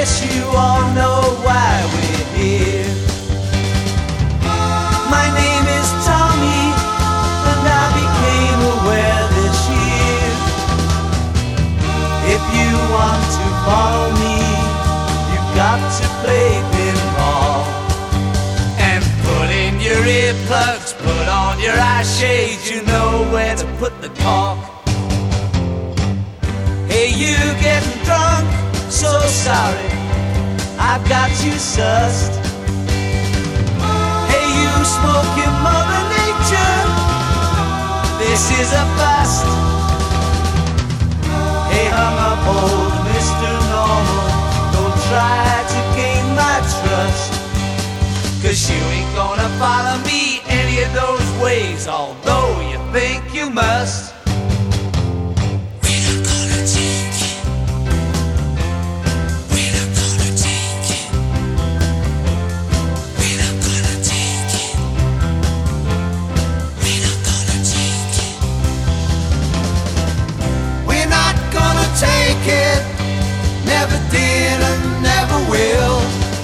guess you all know why we're here. My name is Tommy, and I became aware this year. If you want to follow me, you've got to play pinball. And put in your earplugs, put on your eye shades, you know where to put the cork. Hey, you getting drunk? So sorry, I've got you sussed. Hey, you smoking Mother Nature, this is a bust. Hey, hung up old Mr. Normal, don't try to gain my trust, 'cause you ain't gonna follow me any of those ways, although you think you must. Take it, never did and never will.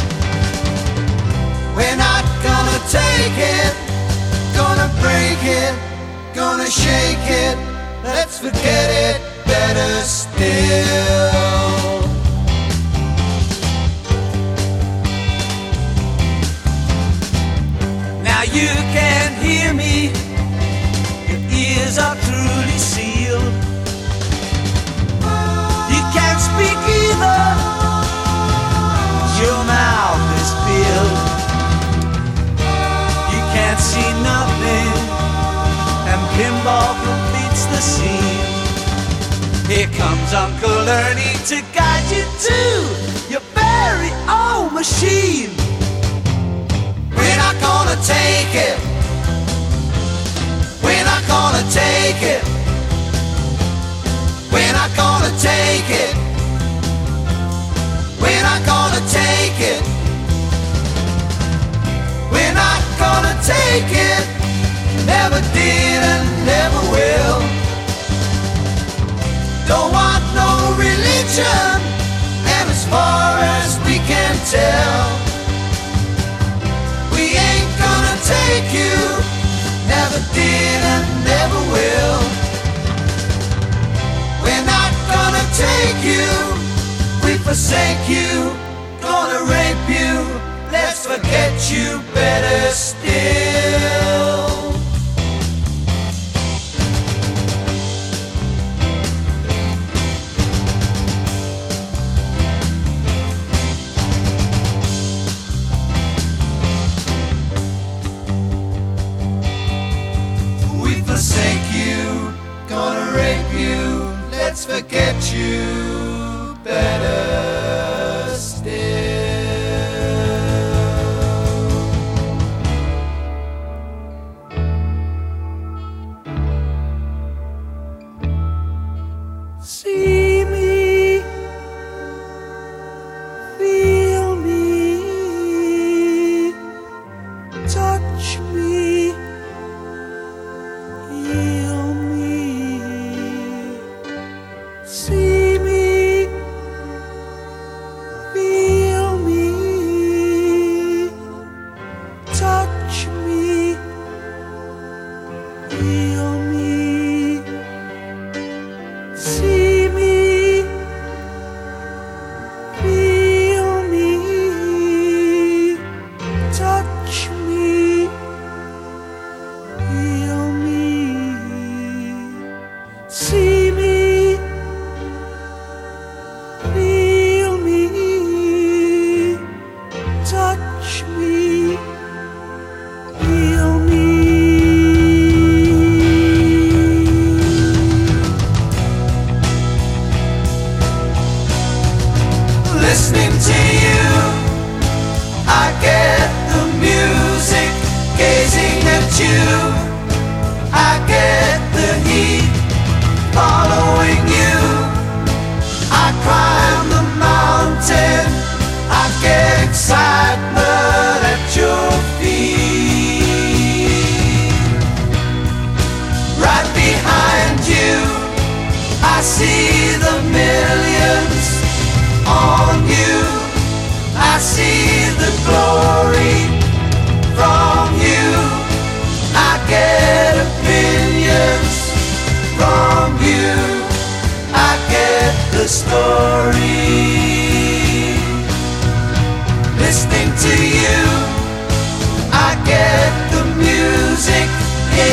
We're not gonna take it, gonna break it, gonna shake it. Let's forget it, better still. Now you can hear me, your ears are truly sealed. Can't speak either, your mouth is filled. You can't see nothing, and pinball completes the scene. Here comes Uncle Ernie to guide you to your very own machine. We're not gonna take it, we're not gonna take it, we're not gonna take it, we're not gonna take it, we're not gonna take it, never did and never will. Don't want no religion, and as far as we can tell, we ain't gonna take you, never did and never will. We're not gonna take you, we forsake you, gonna rape you, let's forget you, better still. We forsake you, gonna rape you, let's forget you, better still. See me, feel me, touch me, heal me. See me, feel me, touch me, heal me. See me, feel me, touch me, heal me. See me, feel me, touch me, heal me. Listening to you, I get the music, gazing at you, I get the heat, following you, I climb the mountain, I get excitement at your feet. Right behind you, I see the millions on you.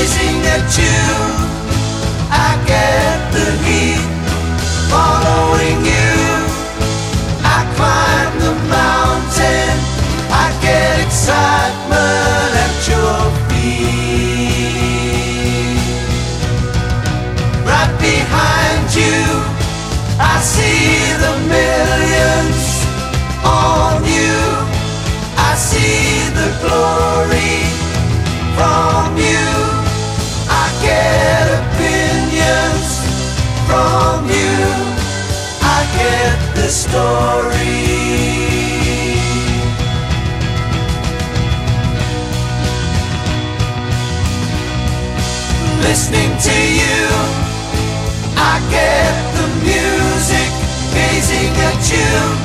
gazing at you. I get the heat following you. I climb the mountain, I get excitement at your feet. Right behind you, I see the millions on you. I see the glory from you. I get opinions from you. I get the story. Listening to you, I get the music, gazing at you.